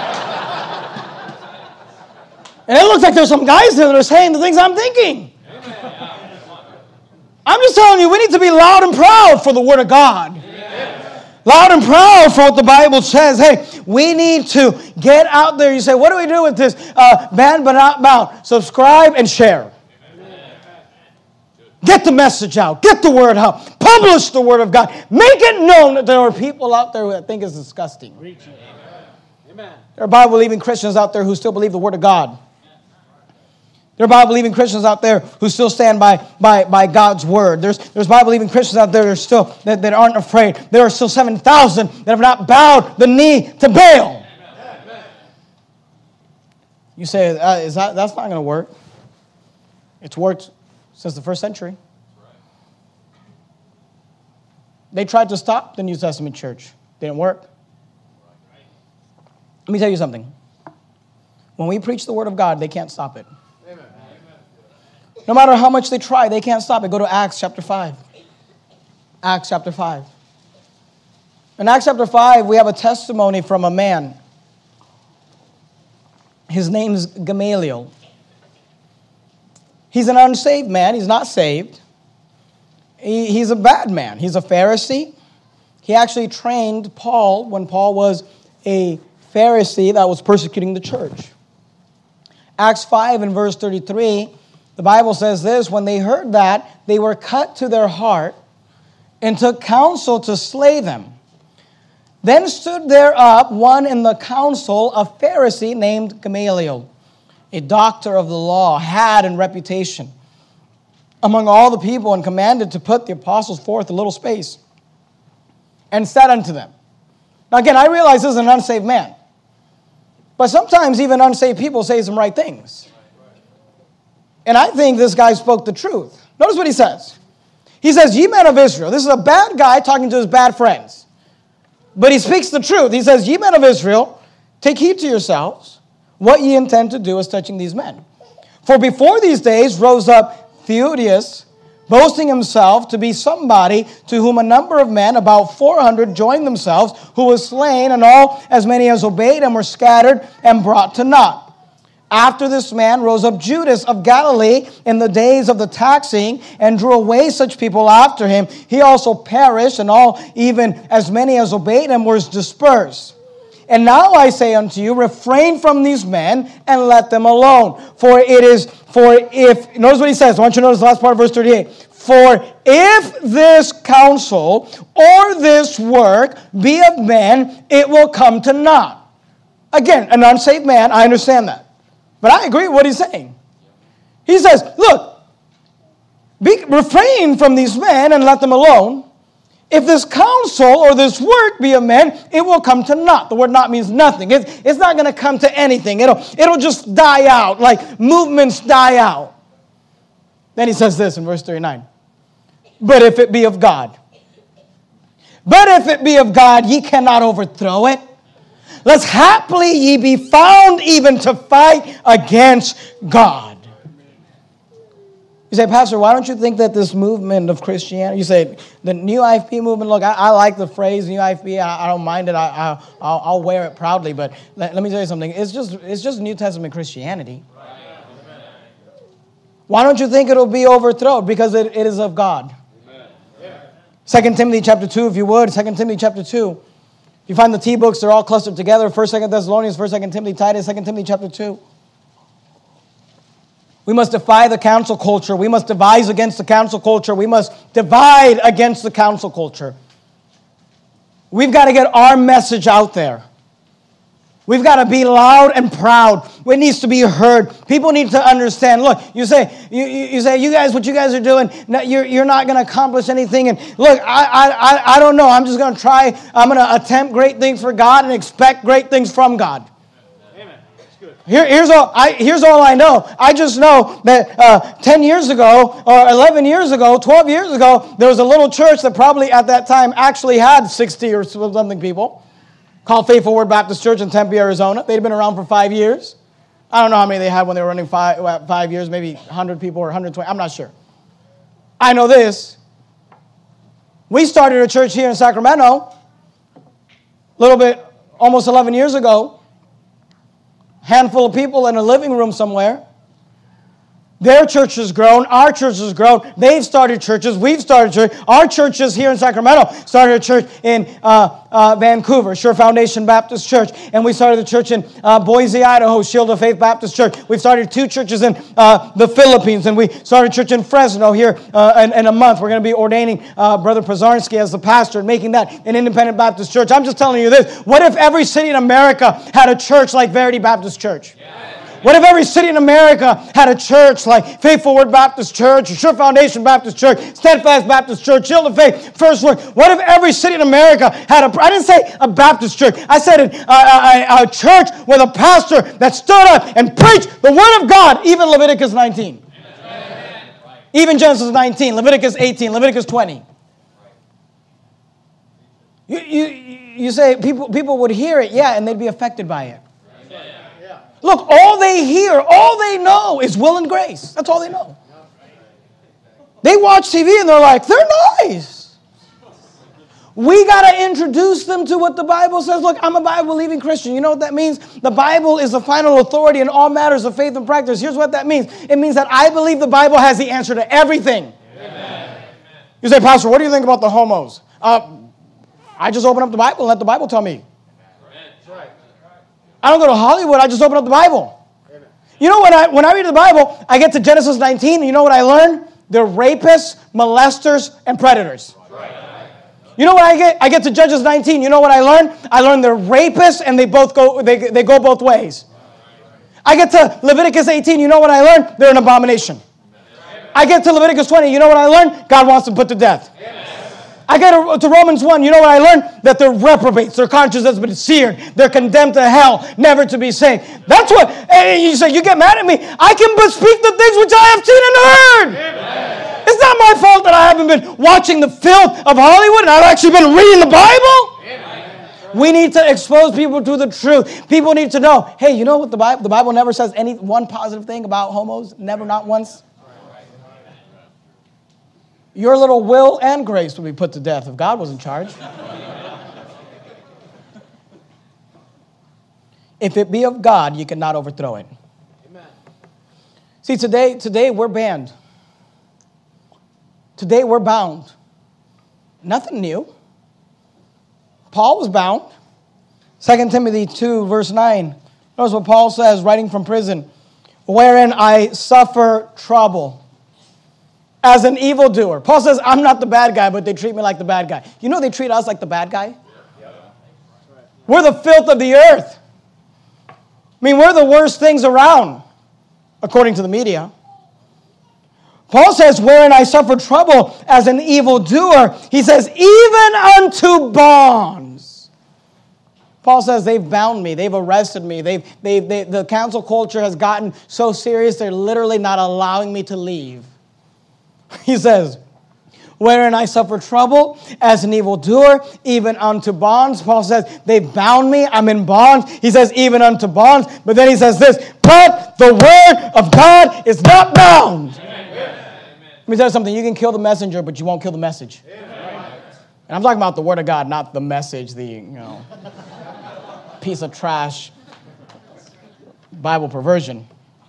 And it looks like there's some guys there that are saying the things I'm thinking. I'm just telling you, we need to be loud and proud for the Word of God. Amen. Loud and proud for what the Bible says. Hey, we need to get out there. You say, what do we do with this? Uh, banned but not bound. Subscribe and share. Get the message out. Get the word out. Publish the word of God. Make it known that there are people out there that think it's disgusting. Amen. There are Bible-believing Christians out there who still believe the word of God. There are Bible-believing Christians out there who still stand by, by, by God's word. There's, there's Bible-believing Christians out there that, are still, that, that aren't afraid. There are still seven thousand that have not bowed the knee to Baal. Amen. You say, uh, is that, that's not going to work. It's worked since the first century. They tried to stop the New Testament church. Didn't work. Let me tell you something. When we preach the word of God, they can't stop it. Amen. No matter how much they try, they can't stop it. Go to Acts chapter five. Acts chapter five. In Acts chapter five, we have a testimony from a man. His name's Gamaliel. He's an unsaved man. He's not saved. He, he's a bad man. He's a Pharisee. He actually trained Paul when Paul was a Pharisee that was persecuting the church. Acts five and verse thirty-three, the Bible says this, when they heard that, they were cut to their heart and took counsel to slay them. Then stood there up one in the council, a Pharisee named Gamaliel, a doctor of the law, had in reputation among all the people, and commanded to put the apostles forth a little space, and said unto them. Now again, I realize this is an unsaved man, but sometimes even unsaved people say some right things. And I think this guy spoke the truth. Notice what he says. He says, ye men of Israel. This is a bad guy talking to his bad friends. But he speaks the truth. He says, ye men of Israel, take heed to yourselves what ye intend to do as touching these men. For before these days rose up Theudas, boasting himself to be somebody, to whom a number of men, about four hundred, joined themselves, who was slain, and all as many as obeyed him were scattered and brought to naught. After this man rose up Judas of Galilee in the days of the taxing and drew away such people after him. He also perished, and all, even as many as obeyed him, were dispersed. And now I say unto you, refrain from these men and let them alone. For it is, for if, notice what he says. I want you to notice the last part of verse thirty-eight. For if this counsel or this work be of men, it will come to naught. Again, an unsaved man, I understand that. But I agree with what he's saying. He says, look, be, refrain from these men and let them alone. If this counsel or this work be of men, it will come to naught. The word naught means nothing. It's, it's not going to come to anything. It'll, it'll just die out, like movements die out. Then he says this in verse thirty-nine. But if it be of God, but if it be of God, ye cannot overthrow it. Lest haply ye be found even to fight against God. You say, Pastor, why don't you think that this movement of Christianity, you say, the New I F P movement, look, I, I like the phrase New I F P, I, I don't mind it, I, I, I'll, I'll wear it proudly, but let, let me tell you something, it's just, it's just New Testament Christianity. Why don't you think it'll be overthrown? Because it, it is of God. Second Timothy chapter two, if you would, Second Timothy chapter two. You find the T books, they're all clustered together. First, Second Thessalonians, First, Second Timothy, Titus, Second Timothy chapter two. We must defy the council culture. We must devise against the council culture. We must divide against the council culture. We've got to get our message out there. We've got to be loud and proud. It needs to be heard. People need to understand. Look, you say, you, you, you say, you guys, what you guys are doing, you're, you're not going to accomplish anything. And look, I, I, I don't know. I'm just going to try. I'm going to attempt great things for God and expect great things from God. Amen. That's good. Here, here's all. I, here's all I know. I just know that uh, ten years ago, or eleven years ago, twelve years ago, there was a little church that probably at that time actually had sixty or something people, called Faithful Word Baptist Church in Tempe, Arizona. They'd been around for five years. I don't know how many they had when they were running five, five years, maybe one hundred people or one hundred twenty. I'm not sure. I know this. We started a church here in Sacramento a little bit, almost eleven years ago. Handful of people in a living room somewhere. Their church has grown. Our church has grown. They've started churches. We've started church. Our churches here in Sacramento started a church in uh, uh, Vancouver, Sure Foundation Baptist Church. And we started a church in uh, Boise, Idaho, Shield of Faith Baptist Church. We've started two churches in uh, the Philippines. And we started a church in Fresno here uh, in, in a month. We're going to be ordaining uh, Brother Pazarski as the pastor and making that an independent Baptist church. I'm just telling you this. What if every city in America had a church like Verity Baptist Church? Yeah. What if every city in America had a church like Faithful Word Baptist Church, Sure Foundation Baptist Church, Steadfast Baptist Church, Shield of Faith, First Word? What if every city in America had a, I didn't say a Baptist church, I said a, a, a church with a pastor that stood up and preached the Word of God, even Leviticus nineteen. Amen. Even Genesis nineteen, Leviticus eighteen, Leviticus twenty. You, you, you say people, people would hear it, yeah, and they'd be affected by it. Look, all they hear, all they know is will and grace. That's all they know. They watch T V and they're like, they're nice. We got to introduce them to what the Bible says. Look, I'm a Bible-believing Christian. You know what that means? The Bible is the final authority in all matters of faith and practice. Here's what that means. It means that I believe the Bible has the answer to everything. Amen. You say, Pastor, what do you think about the homos? Uh, I just open up the Bible and let the Bible tell me. I don't go to Hollywood. I just open up the Bible. Amen. You know, when I when I read the Bible, I get to Genesis nineteen, and you know what I learn? They're rapists, molesters, and predators. Right. You know what I get? I get to Judges nineteen. You know what I learn? I learn they're rapists, and they both go they, they go both ways. I get to Leviticus eighteen. You know what I learn? They're an abomination. I get to Leviticus twenty. You know what I learn? God wants them put to death. Amen. I get to Romans one, you know what I learned? That they're reprobates, their conscience has been seared, they're condemned to hell, never to be saved. That's what, and you say, you get mad at me, I can but speak the things which I have seen and heard. Amen. It's not my fault that I haven't been watching the filth of Hollywood and I've actually been reading the Bible. Amen. We need to expose people to the truth. People need to know, hey, you know what the Bible, the Bible never says any one positive thing about homos, never, not once. Your little will and grace would be put to death if God was in charge. If it be of God, you cannot overthrow it. See, today, today we're banned. Today we're bound. Nothing new. Paul was bound. Second Timothy two, verse nine. Notice what Paul says, writing from prison. Wherein I suffer trouble as an evildoer. Paul says, I'm not the bad guy, but they treat me like the bad guy. You know they treat us like the bad guy? We're the filth of the earth. I mean, we're the worst things around, according to the media. Paul says, wherein I suffer trouble as an evildoer. He says, even unto bonds. Paul says, they've bound me. They've arrested me. They've, they've, they, the cancel culture has gotten so serious, they're literally not allowing me to leave. He says, wherein I suffer trouble as an evildoer, even unto bonds. Paul says, they bound me. I'm in bonds. He says, even unto bonds. But then he says this, but the word of God is not bound. Let me tell you something. You can kill the messenger, but you won't kill the message. Amen. And I'm talking about the word of God, not the message, the, you know, piece of trash Bible perversion.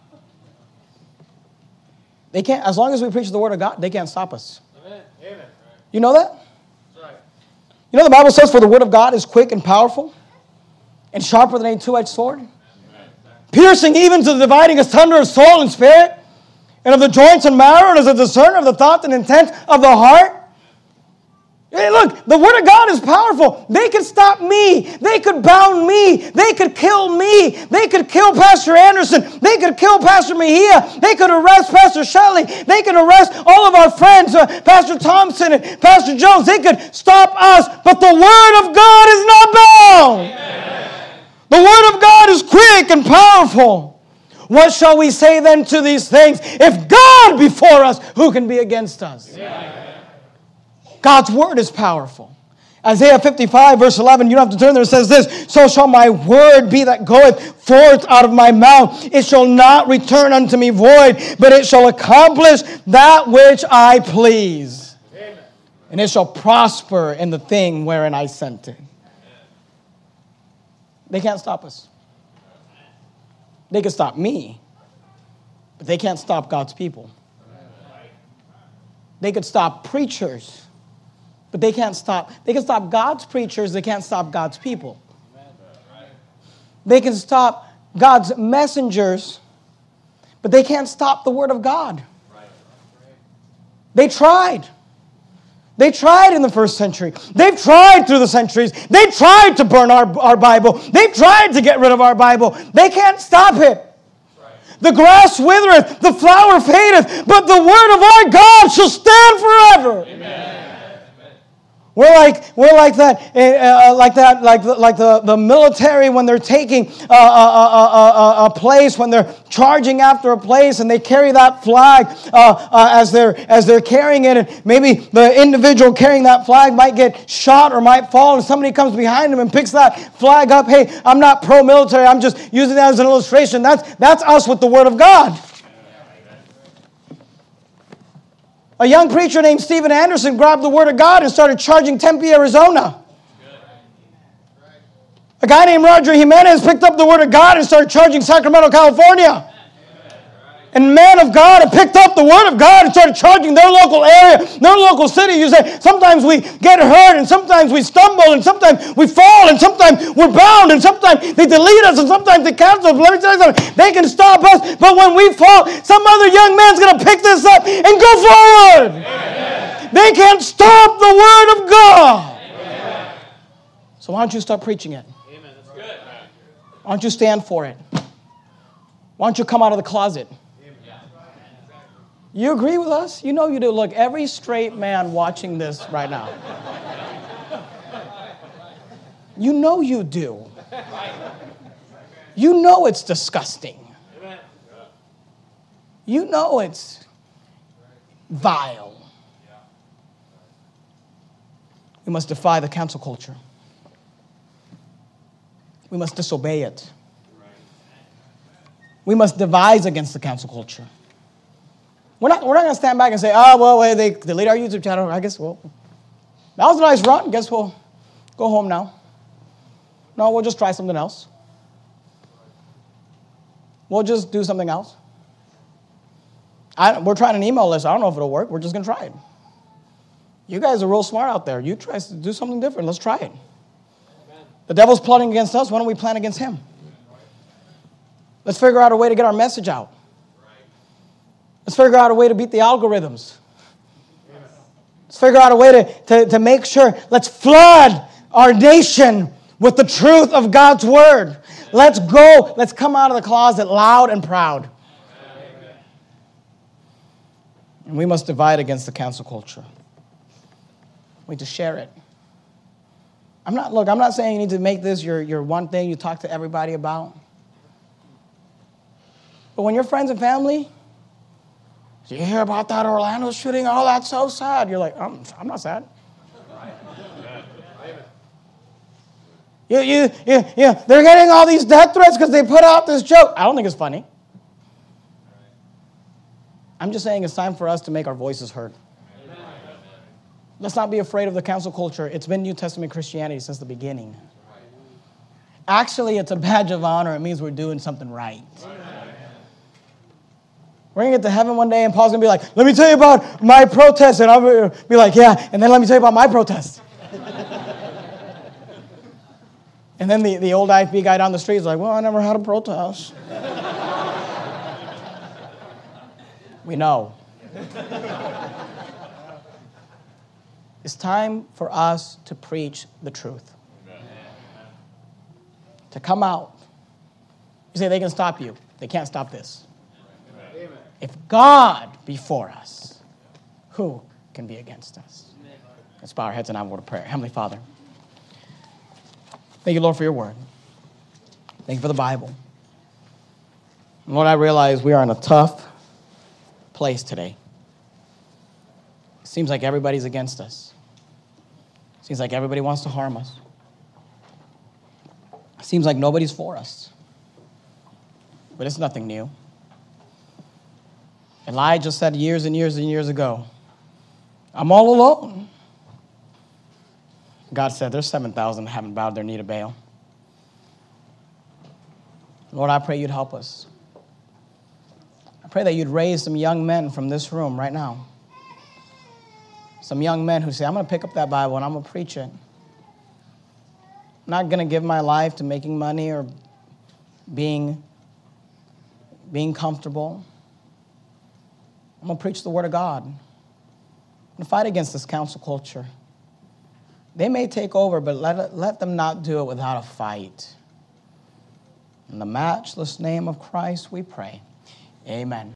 They can't, as long as we preach the word of God, they can't stop us. Amen. You know that? That's right. You know the Bible says, for the word of God is quick and powerful and sharper than a two-edged sword, Amen. Piercing even to the dividing asunder of soul and spirit, and of the joints and marrow, and as a discerner of the thoughts and intent of the heart. Hey, look, the word of God is powerful. They could stop me. They could bound me. They could kill me. They could kill Pastor Anderson. They could kill Pastor Mejia. They could arrest Pastor Shelley. They could arrest all of our friends, uh, Pastor Thompson and Pastor Jones. They could stop us, but the word of God is not bound. Amen. The word of God is quick and powerful. What shall we say then to these things? If God be for us, who can be against us? Yeah. God's word is powerful. Isaiah fifty-five, verse eleven, you don't have to turn there, it says this, so shall my word be that goeth forth out of my mouth. It shall not return unto me void, but it shall accomplish that which I please. Amen. And it shall prosper in the thing wherein I sent it. They can't stop us. They can stop me, but they can't stop God's people. They could stop preachers, but they can't stop. They can stop God's preachers. They can't stop God's people. They can stop God's messengers, but they can't stop the word of God. They tried. They tried in the first century. They've tried through the centuries. They've tried to burn our, our Bible. They've tried to get rid of our Bible. They can't stop it. The grass withereth, the flower fadeth, but the word of our God shall stand forever. Amen. We're like we're like that, uh, like that, like the, like the, the military when they're taking a, a, a, a, a place, when they're charging after a place, and they carry that flag uh, uh, as they're as they're carrying it, and maybe the individual carrying that flag might get shot or might fall, and somebody comes behind him and picks that flag up. Hey, I'm not pro-military. I'm just using that as an illustration. That's that's us with the Word of God. A young preacher named Stephen Anderson grabbed the Word of God and started charging Tempe, Arizona. A guy named Roger Jimenez picked up the Word of God and started charging Sacramento, California. And men of God have picked up the Word of God and started charging their local area, their local city. You say, sometimes we get hurt, and sometimes we stumble, and sometimes we fall, and sometimes we're bound, and sometimes they delete us, and sometimes they cancel us. Let me tell you something. They can stop us, but when we fall, some other young man's going to pick this up and go forward. Amen. They can't stop the Word of God. Amen. So why don't you start preaching it? Amen. That's good. Why don't you stand for it? Why don't you come out of the closet? You agree with us? You know you do. Look, every straight man watching this right now. You know you do. You know it's disgusting. You know it's vile. We must defy the cancel culture. We must disobey it. We must devise against the cancel culture. We're not, we're not going to stand back and say, oh, well, wait, they delete our YouTube channel. I guess, well, that was a nice run. Guess we'll go home now. No, we'll just try something else. We'll just do something else. I, we're trying an email list. I don't know if it'll work. We're just going to try it. You guys are real smart out there. You try to do something different. Let's try it. Amen. The devil's plotting against us. Why don't we plan against him? Let's figure out a way to get our message out. Let's figure out a way to beat the algorithms. Let's figure out a way to, to, to make sure. Let's flood our nation with the truth of God's word. Let's go. Let's come out of the closet loud and proud. Amen. And we must divide against the cancel culture. We need to share it. I'm not, look, I'm not saying you need to make this your, your one thing you talk to everybody about. But when your friends and family, do you hear about that Orlando shooting? Oh, that's so sad. You're like, I'm, I'm not sad. You, you, you, you, they're getting all these death threats because they put out this joke. I don't think it's funny. I'm just saying it's time for us to make our voices heard. Let's not be afraid of the cancel culture. It's been New Testament Christianity since the beginning. Actually, it's a badge of honor. It means we're doing something right. We're going to get to heaven one day, and Paul's going to be like, let me tell you about my protest. And I'm going to be like, yeah, and then let me tell you about my protest. And then the, the old I F B guy down the street is like, well, I never had a protest. We know. It's time for us to preach the truth. Amen. To come out. You say they can stop you. They can't stop this. Amen. If God be for us, who can be against us? Amen. Let's bow our heads and have a word of prayer. Heavenly Father, thank you, Lord, for your word. Thank you for the Bible. And Lord, I realize we are in a tough place today. It seems like everybody's against us. It seems like everybody wants to harm us. It seems like nobody's for us. But it's nothing new. Elijah said years and years and years ago, I'm all alone. God said, there's seven thousand that haven't bowed their knee to Baal. Lord, I pray you'd help us. I pray that you'd raise some young men from this room right now. Some young men who say, I'm going to pick up that Bible and I'm going to preach it. I'm not going to give my life to making money or being, being comfortable. I'm going to preach the word of God. I'm going to fight against this council culture. They may take over, but let, let them not do it without a fight. In the matchless name of Christ, we pray. Amen.